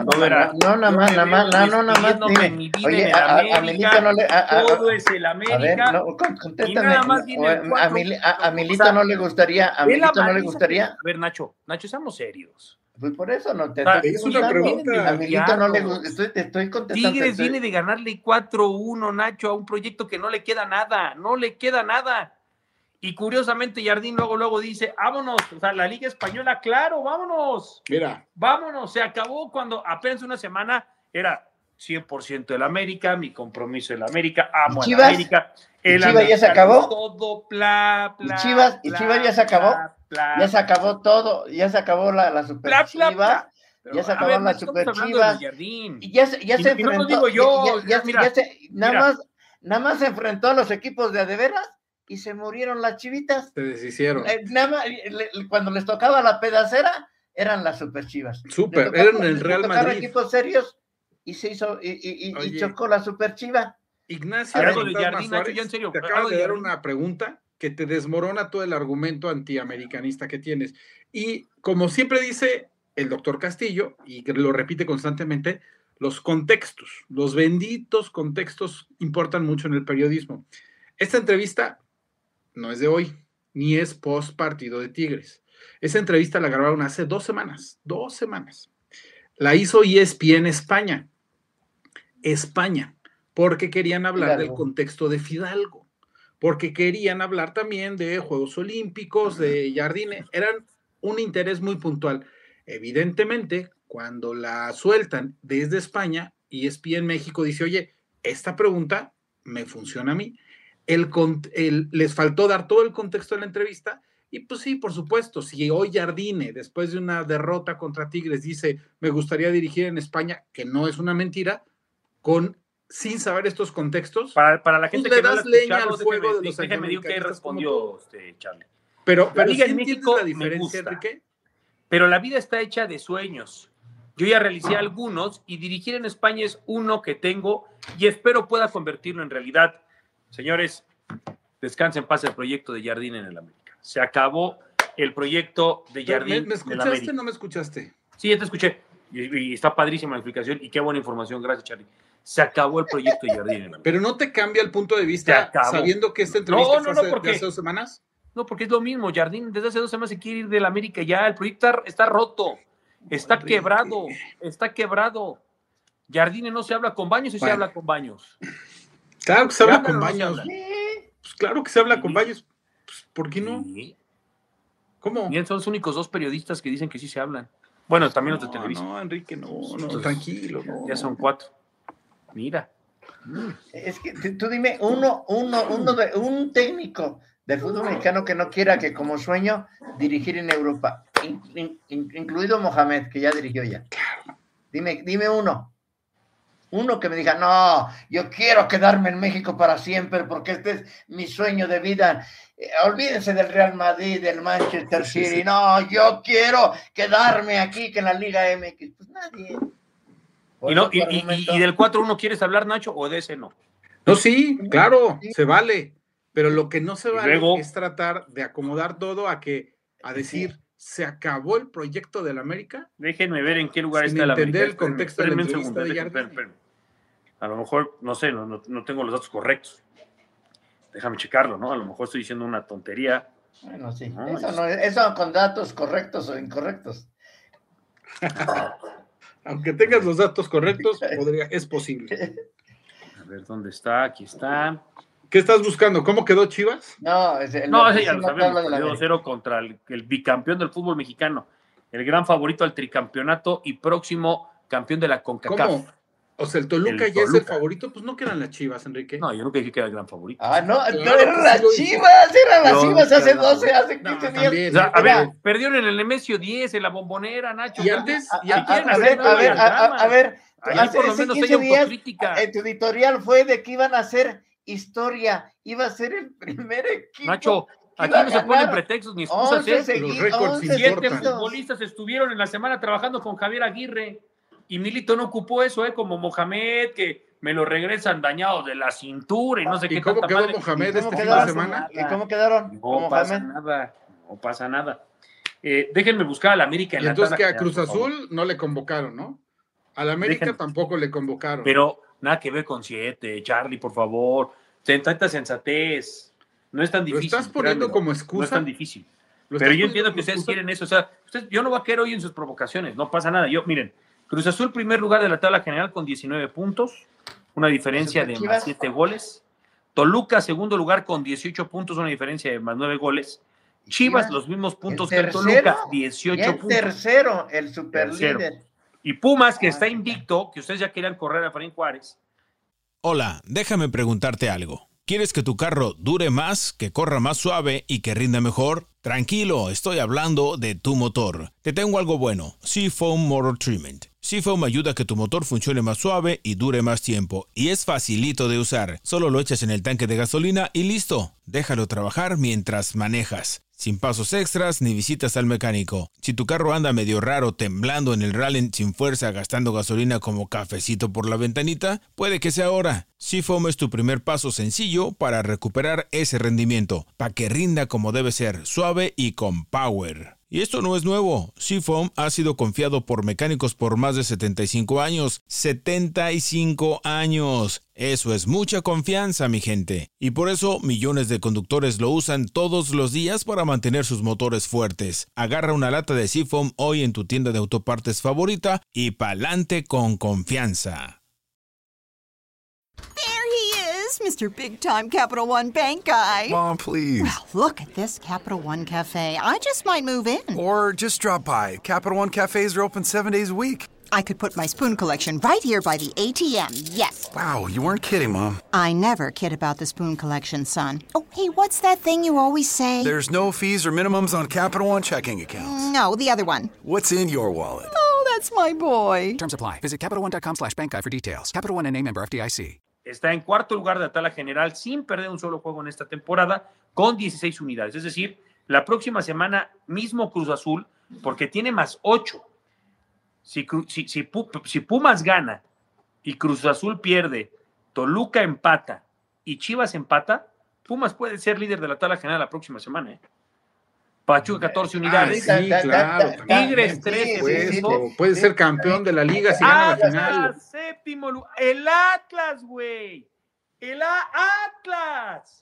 más. Oye, a Milito no le todo es el América. A ver, contéstame. A Milito no le gustaría, A ver, Nacho, seamos serios. Pues por eso no te es una pregunta. A Milito no le gusta, te estoy contestando. Tigres viene de ganarle 4-1, Nacho, a un proyecto que no le queda nada. Y curiosamente Jardín luego dice, vámonos, o sea, la Liga Española, claro, vámonos. Mira. Vámonos, se acabó cuando apenas una semana era 100% del América, mi compromiso del América, amo a la América. ¿Y Chivas ya se acabó? Todo, bla, ¿Y Chivas ya se acabó? Ya se acabó todo, ya se acabó la Super Chivas. Ya se acabó la Super Chivas. Y ya se enfrentó. No lo digo yo, nada más se enfrentó a los equipos de veras y se murieron las chivitas. Se deshicieron. Nada más, cuando les tocaba la pedacera, eran las Super Chivas. Eran el Real Madrid. Equipos serios y se hizo y chocó la Super Chiva. Ignacio, te acabo de dar una pregunta que te desmorona todo el argumento antiamericanista que tienes. Y como siempre dice el doctor Castillo, y que lo repite constantemente, los contextos, los benditos contextos importan mucho en el periodismo. Esta entrevista no es de hoy, ni es post partido de Tigres. Esa entrevista la grabaron hace 2 semanas. La hizo ESPN España, porque querían hablar del contexto de Fidalgo, porque querían hablar también de Juegos Olímpicos, de Jardine, eran un interés muy puntual. Evidentemente, cuando la sueltan desde España, ESPN México dice, oye, esta pregunta me funciona a mí. Les faltó dar todo el contexto de la entrevista, y pues sí, por supuesto, si hoy Jardine, después de una derrota contra Tigres, dice, me gustaría dirigir en España, que no es una mentira, sin saber estos contextos, para la gente pues que le no das la leña al escuchado, fuego de los déjeme digo que respondió Charlie. Pero la Liga ¿sí en México la diferencia, me gusta, Enrique? pero la vida está hecha de sueños. Yo ya realicé algunos y dirigir en España es uno que tengo y espero pueda convertirlo en realidad. Señores, descansen en paz el proyecto de Jardine en el América. Se acabó el proyecto de Jardine. ¿Me escuchaste o no me escuchaste? Sí, ya te escuché. Y está padrísima la explicación y qué buena información. Gracias, Charlie. Se acabó el proyecto de Jardine. Pero no te cambia el punto de vista sabiendo que esta entrevista fue hace 2 semanas. No, porque es lo mismo. Jardine desde hace 2 semanas se quiere ir del América ya. El proyecto está roto. Está quebrado. Jardine no se habla con Baños y se habla con Baños. Claro que se habla con Baños. Pues claro que se habla con Baños. Pues, ¿por qué no? ¿Cómo? Bien, son los únicos 2 periodistas que dicen que sí se hablan. Bueno, también los de Televisa. No, Enrique, no, tranquilo. No. Ya son 4. Mira. Es que tú dime, un técnico de fútbol mexicano que no quiera que como sueño dirigir en Europa, incluido Mohamed, que ya dirigió ya. Dime uno que me diga, no, yo quiero quedarme en México para siempre porque este es mi sueño de vida. Olvídense del Real Madrid, del Manchester City. No, yo quiero quedarme aquí que en la Liga MX. Pues nadie. ¿Y del 4-1 quieres hablar, Nacho, o de ese no? No, sí, claro, se vale. Pero lo que no se vale es tratar de acomodar todo a decir, se acabó el proyecto del América. Déjenme ver en qué lugar está el América. Entender el contexto de la entrevista de Jardine. A lo mejor, no sé, no tengo los datos correctos. Déjame checarlo, ¿no? A lo mejor estoy diciendo una tontería. Bueno, sí. Eso con datos correctos o incorrectos. Aunque tengas los datos correctos, es posible. A ver, ¿dónde está? Aquí está. ¿Qué estás buscando? ¿Cómo quedó Chivas? Ese ya lo sabemos. 2-0 contra el bicampeón del fútbol mexicano, el gran favorito al tricampeonato y próximo campeón de la CONCACAF. ¿Cómo? O sea, el Toluca ya es el favorito, pues no quedan las Chivas, Enrique. No, yo nunca dije que era el gran favorito. Eran las Chivas hace 12, hace 15 días. O sea, a ver, perdieron en el Nemesio 10, en la Bombonera, Nacho. Y antes, a ver, por lo menos hay autocrítica. Tu editorial fue de que iban a hacer historia, iba a ser el primer equipo. Nacho, aquí no se ponen pretextos ni excusas. 7 futbolistas futbolistas estuvieron en la semana trabajando con Javier Aguirre. Y Milito no ocupó eso, como Mohamed, que me lo regresan dañados de la cintura y no sé qué. ¿Y cómo quedó Mohamed este fin de semana? ¿Y cómo quedaron? No pasa nada. Déjenme buscar a la América en y la entonces que a Cruz Azul no le convocaron, ¿no? A la América tampoco le convocaron. Pero nada que ver con 7, Charlie, por favor. Tanta sensatez. No es tan difícil. Lo estás poniendo como excusa. No es tan difícil. Pero yo entiendo que ustedes quieren eso. O sea, yo no voy a caer hoy en sus provocaciones. No pasa nada. Miren. Cruz Azul, primer lugar de la tabla general con 19 puntos, una diferencia de más 7 goles. Toluca, segundo lugar con 18 puntos, una diferencia de más 9 goles. Chivas, los mismos puntos que el Toluca, 18 puntos. Tercero, el superlíder. Y Pumas, que está invicto, que ustedes ya querían correr a Efraín Juárez. Hola, déjame preguntarte algo. ¿Quieres que tu carro dure más, que corra más suave y que rinda mejor? Tranquilo, estoy hablando de tu motor. Te tengo algo bueno, Seafoam Motor Treatment. Seafoam ayuda a que tu motor funcione más suave y dure más tiempo. Y es facilito de usar. Solo lo echas en el tanque de gasolina y listo. Déjalo trabajar mientras manejas. Sin pasos extras ni visitas al mecánico. Si tu carro anda medio raro, temblando en el rally sin fuerza, gastando gasolina como cafecito por la ventanita, puede que sea ahora. Seafoam es tu primer paso sencillo para recuperar ese rendimiento, para que rinda como debe ser, suave y con power. Y esto no es nuevo. Seafoam ha sido confiado por mecánicos por más de 75 años. ¡75 años! Eso es mucha confianza, mi gente. Y por eso millones de conductores lo usan todos los días para mantener sus motores fuertes. Agarra una lata de Seafoam hoy en tu tienda de autopartes favorita y pa'lante con confianza. Mr. Big Time Capital One Bank guy. Mom, please. Well, look at this Capital One Cafe. I just might move in. Or just drop by. Capital One cafes are open 7 days a week. I could put my spoon collection right here by the ATM, yes. Wow, you weren't kidding, Mom. I never kid about the spoon collection, son. Oh, hey, what's that thing you always say? There's no fees or minimums on Capital One checking accounts. No, the other one. What's in your wallet? Oh, that's my boy. Terms apply. Visit CapitalOne.com/bankguy for details. Capital One and member FDIC. Está en cuarto lugar de la tabla general sin perder un solo juego en esta temporada con 16 unidades. Es decir, la próxima semana mismo Cruz Azul, porque tiene más 8. Si Pumas gana y Cruz Azul pierde, Toluca empata y Chivas empata, Pumas puede ser líder de la tabla general la próxima semana, ¿eh? Pachuca 14 unidades. Sí, claro. Tigres 13. Puede ser campeón de la liga si gana la final. Séptimo lugar. El Atlas, güey. El Atlas.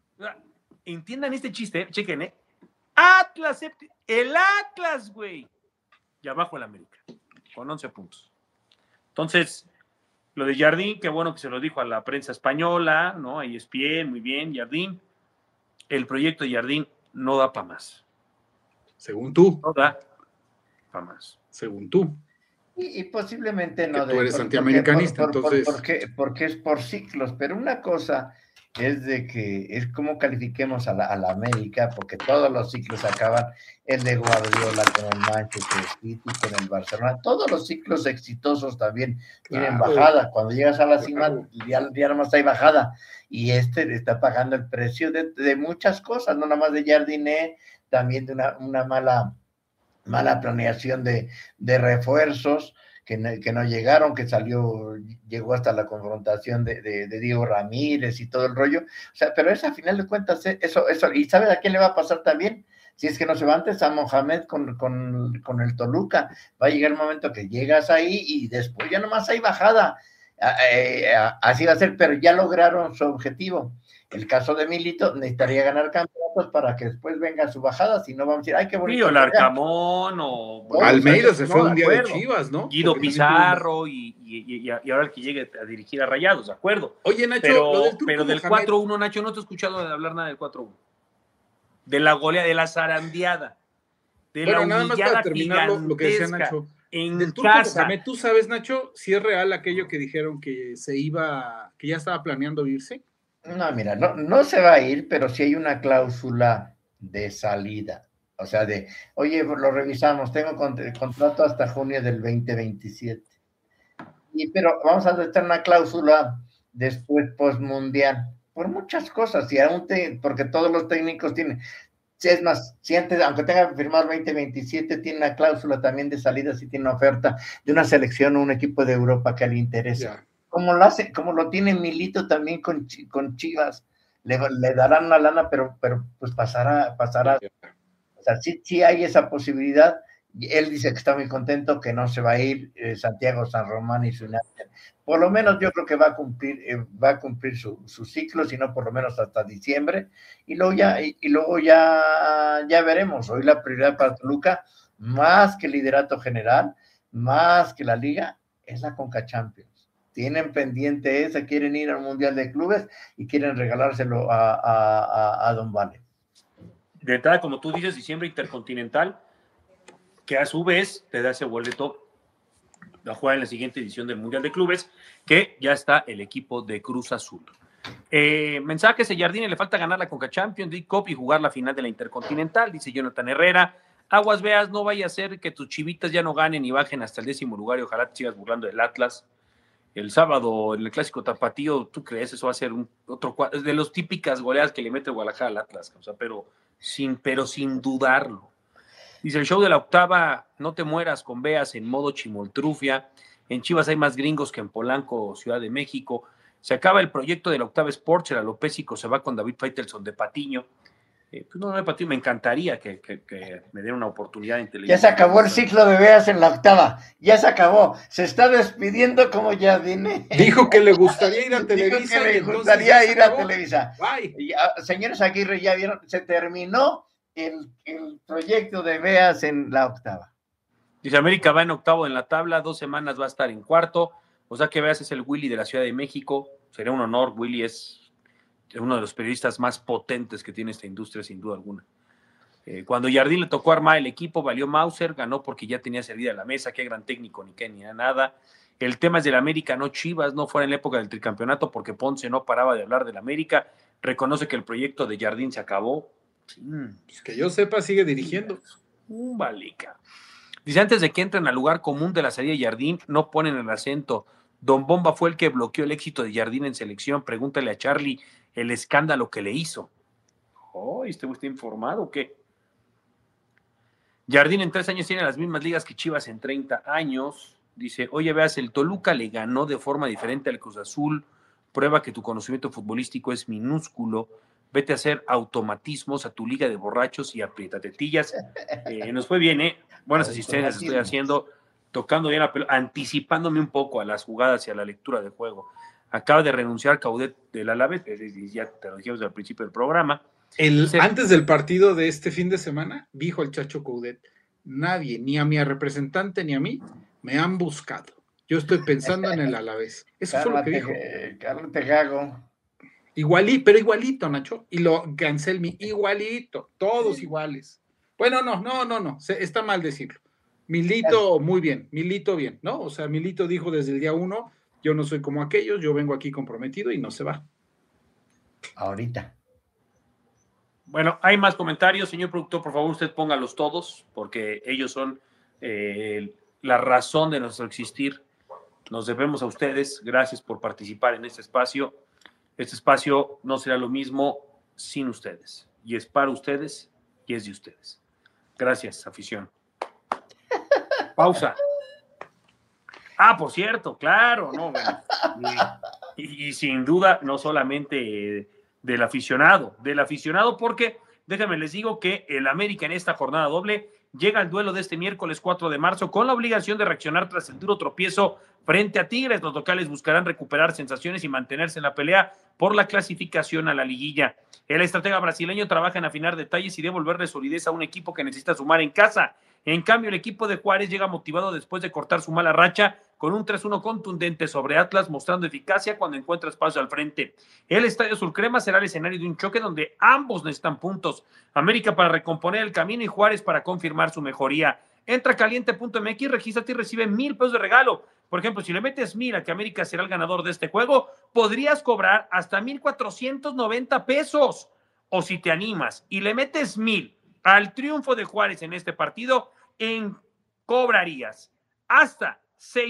Entiendan este chiste, chequen, ¿eh? Atlas, el Atlas, güey. Y abajo el América, con 11 puntos. Entonces, lo de Jardín, qué bueno que se lo dijo a la prensa española, ¿no? A ESPN, muy bien, Jardín. El proyecto de Jardín no da para más. Según tú. No da para más. Según tú. Y posiblemente no. Tú eres antiamericanista, entonces. Porque es por ciclos, pero una cosa es de que es como califiquemos a la América, porque todos los ciclos acaban, el de Guardiola con el Manchester City, con el Barcelona, todos los ciclos exitosos también tienen bajada. Cuando llegas a la cima, ya nada más hay bajada, y le está pagando el precio de muchas cosas, no nada más de Jardiné, también de una mala planeación de refuerzos que no llegaron, llegó hasta la confrontación de Diego Ramírez y todo el rollo. O sea, pero eso a final de cuentas, eso, ¿y sabes a quién le va a pasar también? Si es que no se va antes, a Mohamed con el Toluca. Va a llegar el momento que llegas ahí y después ya nomás hay bajada. Así va a ser, pero ya lograron su objetivo. El caso de Milito necesitaría ganar campeonatos para que después venga su bajada, si no vamos a decir, ay, qué bonito. Sí, o Larcamón, o Almeida se fue un día de Chivas, ¿no? Guido Pizarro y ahora el que llegue a dirigir a Rayados, ¿de acuerdo? Oye, Nacho, pero del 4-1, Nacho, no te he escuchado hablar nada del 4-1. De la goleada, de la zarandeada, de la humillada, nada más para terminar lo que decía Nacho. En casa. ¿Tú sabes, Nacho, si es real aquello que dijeron que que ya estaba planeando irse? No, mira, no se va a ir, pero sí hay una cláusula de salida. O sea, oye, lo revisamos, tengo contrato hasta junio del 2027. Pero vamos a meter una cláusula después postmundial, por muchas cosas, porque todos los técnicos tienen. Es más, si antes, aunque tenga que firmar 2027, tiene una cláusula también de salida si tiene una oferta de una selección o un equipo de Europa que le interesa. Yeah. Como lo tiene Milito también con Chivas, le darán una lana, pero pues pasará. O sea, sí hay esa posibilidad. Él dice que está muy contento, que no se va a ir. Santiago San Román y su por lo menos yo creo que va a cumplir su ciclo, si no por lo menos hasta diciembre, y luego ya veremos. Hoy la prioridad para Toluca, más que el liderato general, más que la liga, es la Conca Champions. tienen pendiente esa, quieren ir al Mundial de Clubes y quieren regalárselo a Don Vale. De entrada, como tú dices, diciembre Intercontinental, que a su vez te da ese boleto a jugar en la siguiente edición del Mundial de Clubes, que ya está el equipo de Cruz Azul. Mensajes: a Jardine le falta ganar la Conca Champions League Cup y jugar la final de la Intercontinental, dice Jonathan Herrera. Aguas veas, no vaya a ser que tus chivitas ya no ganen y bajen hasta el 10º lugar y ojalá te sigas burlando del Atlas. El sábado, en el clásico tapatío, ¿tú crees eso va a ser otro de los típicas goleadas que le mete Guadalajara al Atlas? O sea, pero sin dudarlo. Dice: el show de la octava, no te mueras con veas en modo chimoltrufia. En Chivas hay más gringos que en Polanco, Ciudad de México. Se acaba el proyecto de la octava Sports, el alopésico se va con David Faitelson de Patiño. De Patiño, me encantaría que me den una oportunidad en televisión. Ya se acabó el ciclo de veas en la octava, ya se acabó. Se está despidiendo como Jardine. Dijo que le gustaría ir a Televisa. Dijo que le gustaría ir a Televisa. Señores Aguirre, ya vieron, se terminó el proyecto de veas en la octava. Dice: América va en octavo en la tabla, 2 semanas va a estar en cuarto. O sea que Veas es el Willy de la Ciudad de México. Sería un honor. Willy es uno de los periodistas más potentes que tiene esta industria, sin duda alguna. Cuando Jardín le tocó armar el equipo, valió Mauser, ganó porque ya tenía servida la mesa. Qué gran técnico, ni qué ni nada. El tema es del América, no Chivas, no fuera en la época del tricampeonato, porque Ponce no paraba de hablar del América. Reconoce que el proyecto de Jardín se acabó. Pues que yo sepa, sigue dirigiendo. Balica. Dice: antes de que entren al lugar común de la salida de Jardín, no ponen el acento. Don Bomba fue el que bloqueó el éxito de Jardín en selección. Pregúntale a Charlie el escándalo que le hizo. ¿Este está informado o qué? Jardín en 3 años tiene las mismas ligas que Chivas en 30 años. Dice: oye, Veas, el Toluca le ganó de forma diferente al Cruz Azul. Prueba que tu conocimiento futbolístico es minúsculo. Vete a hacer automatismos a tu liga de borrachos y aprietatetillas. Nos fue bien, buenas asistencias estoy haciendo, tocando bien la pelota, anticipándome un poco a las jugadas y a la lectura de juego. Acaba de renunciar Caudet del Alavés, ya te lo dijimos al principio del programa. Antes del partido de este fin de semana, dijo el Chacho Coudet: nadie, ni a mi representante ni a mí, me han buscado. Yo estoy pensando en el Alavés. Eso fue lo que dijo. Carlos Tejago. Pero igualito, Nacho. Y lo Anselmi, igualito. Todos iguales. Bueno, no. Está mal decirlo. Milito, muy bien. Milito, bien, ¿no? O sea, Milito dijo desde el día 1, yo no soy como aquellos, yo vengo aquí comprometido y no se va. Ahorita. Bueno, hay más comentarios. Señor productor, por favor, usted póngalos todos, porque ellos son la razón de nuestro existir. Nos debemos a ustedes. Gracias por participar en este espacio. Este espacio no será lo mismo sin ustedes. Y es para ustedes y es de ustedes. Gracias, afición. Pausa. Por cierto, claro, no, bueno, y sin duda, no solamente del aficionado, porque déjenme les digo que el América en esta jornada doble llega al duelo de este miércoles 4 de marzo con la obligación de reaccionar tras el duro tropiezo frente a Tigres. Los locales buscarán recuperar sensaciones y mantenerse en la pelea por la clasificación a la liguilla. El estratega brasileño trabaja en afinar detalles y devolverle solidez a un equipo que necesita sumar en casa. En cambio, el equipo de Juárez llega motivado después de cortar su mala racha con un 3-1 contundente sobre Atlas, mostrando eficacia cuando encuentra espacio al frente. El Estadio Sulcrema será el escenario de un choque donde ambos necesitan puntos. América para recomponer el camino y Juárez para confirmar su mejoría. Entra a caliente.mx, regístrate y recibe $1,000 de regalo. Por ejemplo, si le metes 1,000 a que América será el ganador de este juego, podrías cobrar hasta $1,490. O si te animas y le metes 1,000 al triunfo de Juárez en este partido, cobrarías hasta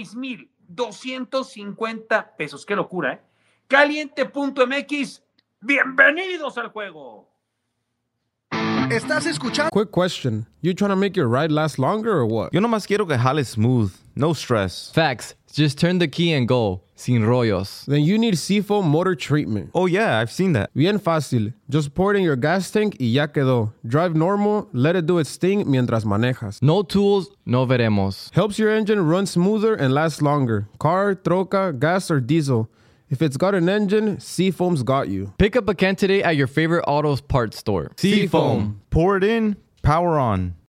$6,250. Qué locura, ¿eh? Caliente.mx, bienvenidos al juego. Estás escuchando. Quick question. You trying to make your ride last longer or what? Yo nomás quiero que jale smooth. No stress. Facts. Just turn the key and go. Sin rollos. Then you need Seafoam Motor Treatment. Oh yeah, I've seen that. Bien fácil. Just pour it in your gas tank y ya quedó. Drive normal, let it do its thing mientras manejas. No tools, no veremos. Helps your engine run smoother and last longer. Car, troca, gas, or diesel. If it's got an engine, Seafoam's got you. Pick up a can today at your favorite auto parts store. Seafoam. Pour it in, power on.